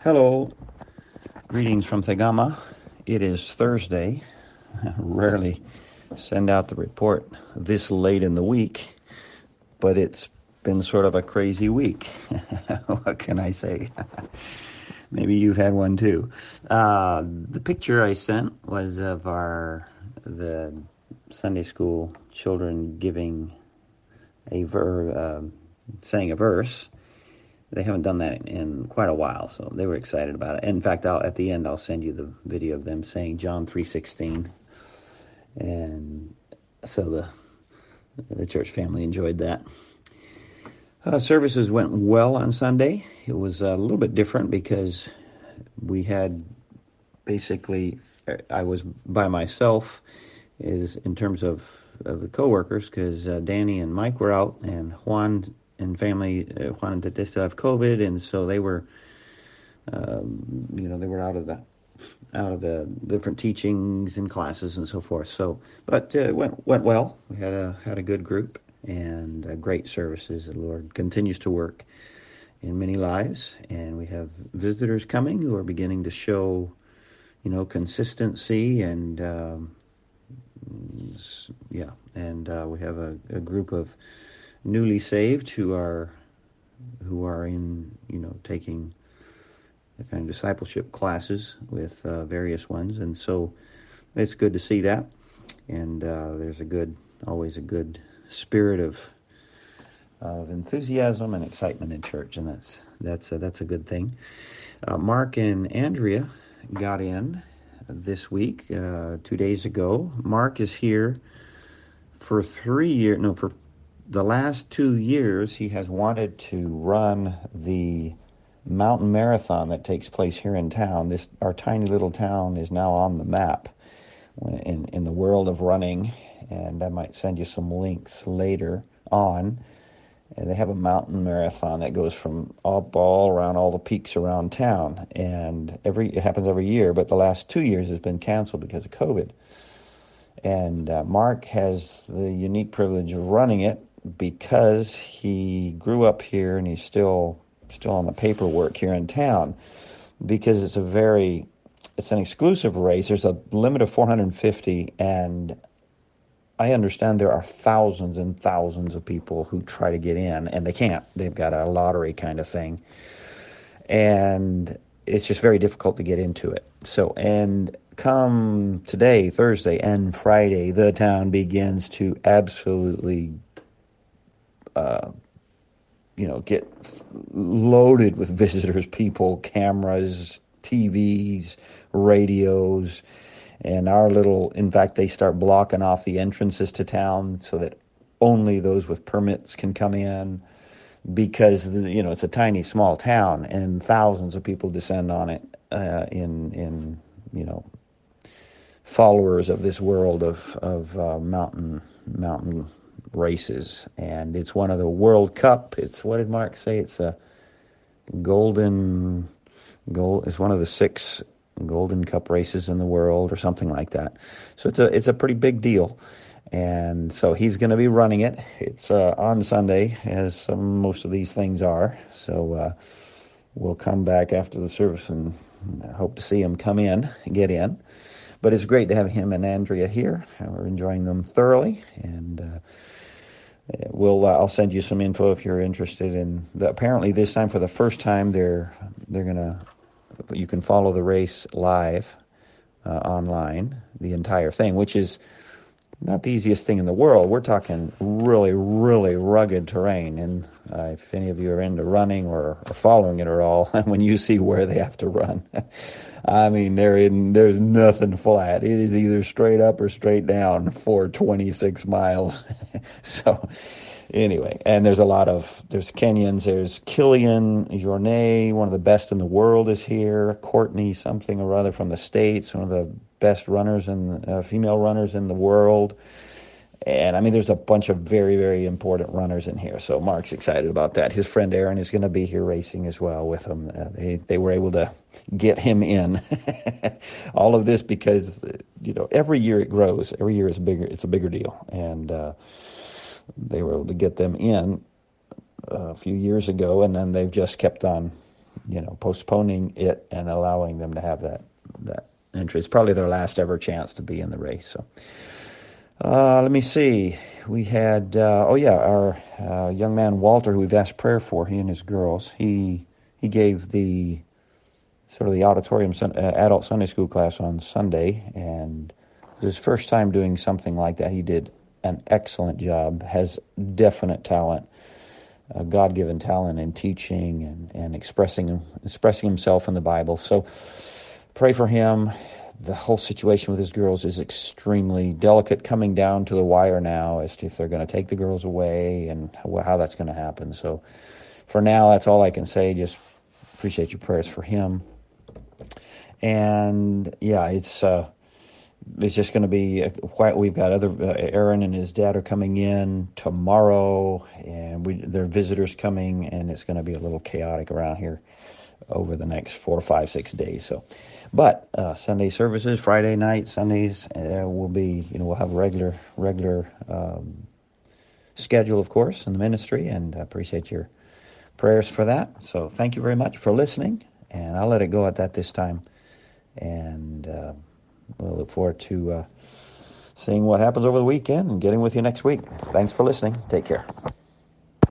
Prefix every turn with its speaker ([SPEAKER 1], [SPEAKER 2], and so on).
[SPEAKER 1] Hello, greetings from Tegama. It is Thursday. I rarely send out the report this late in the week, but it's been sort of a crazy week. What can I say? Maybe you've had one too. The picture I sent was of the Sunday school children giving saying a verse. They haven't done that in quite a while, so they were excited about it. In fact, at the end, I'll send you the video of them saying John 3:16, and so the church family enjoyed that. Services went well on Sunday. It was a little bit different because we had basically, I was by myself in terms of the coworkers, because Danny and Mike were out, and Juan and family, Juan and Tete still have COVID, and so they were, they were out of the different teachings and classes and so forth. So, but it went well. We had a good group and great services. The Lord continues to work in many lives, and we have visitors coming who are beginning to show, consistency and we have a group of newly saved who are in taking the kind of discipleship classes with various ones, and so it's good to see that. And there's always a good spirit of enthusiasm and excitement in church, and that's a good thing. Mark and Andrea got in this week, 2 days ago. Mark is here for for the last 2 years. He has wanted to run the mountain marathon that takes place here in town. Our tiny little town is now on the map in the world of running, and I might send you some links later on. And they have a mountain marathon that goes from all around all the peaks around town, and it happens every year, but the last 2 years has been canceled because of COVID. And Mark has the unique privilege of running it because he grew up here, and he's still on the paperwork here in town, because it's an exclusive race. There's a limit of 450, and I understand there are thousands and thousands of people who try to get in, and they can't. They've got a lottery kind of thing, and it's just very difficult to get into it. So, and come today, Thursday and Friday, the town begins to absolutely get loaded with visitors, people, cameras, TVs, radios, and in fact, they start blocking off the entrances to town so that only those with permits can come in, because it's a tiny, small town, and thousands of people descend on it in followers of this world of mountain races. And it's one of the World Cup. What did Mark say? It's a golden gold. It's one of the 6 Golden Cup races in the world, or something like that. So it's a pretty big deal. And so he's going to be running it. It's on Sunday, as most of these things are. So we'll come back after the service and hope to see him get in. But it's great to have him and Andrea here. We're enjoying them thoroughly, and I'll send you some info if you're interested in. Apparently, this time, for the first time, you can follow the race live online, the entire thing, which is not the easiest thing in the world. We're talking really, really rugged terrain, and if any of you are into running or following it at all, when you see where they have to run, I mean, there's nothing flat. It is either straight up or straight down for 26 miles. So anyway, and there's Kenyans. There's Killian Jornet, one of the best in the world, is here. Courtney something or other from the States, one of the best runners and female runners in the world. And I mean, there's a bunch of very, very important runners in here. So Mark's excited about that. His friend Aaron is going to be here racing as well with him. They were able to get him in. All of this because, every year it grows. Every year it's bigger. It's a bigger deal. And they were able to get them in a few years ago, and then they've just kept on postponing it and allowing them to have that entry. It's probably their last ever chance to be in the race. So let me see. We had our young man Walter, who we've asked prayer for. He and his girls. He gave the auditorium adult Sunday school class on Sunday, and it was his first time doing something like that. He did an excellent job. Has definite talent. God-given talent in teaching and expressing himself in the Bible. So pray for him. The whole situation with his girls is extremely delicate, coming down to the wire now as to if they're going to take the girls away and how that's going to happen. So for now, that's all I can say. Just appreciate your prayers for him. And yeah, it's just going to be quiet. We've got Aaron and his dad are coming in tomorrow, and there are visitors coming, and it's going to be a little chaotic around here over the next 4, 5, 6 days. So, but Sunday services, Friday night, Sundays will be, we'll have a regular schedule, of course, in the ministry, and I appreciate your prayers for that. So thank you very much for listening, and I'll let it go at that this time. And we'll look forward to seeing what happens over the weekend and getting with you next week. Thanks for listening. Take care.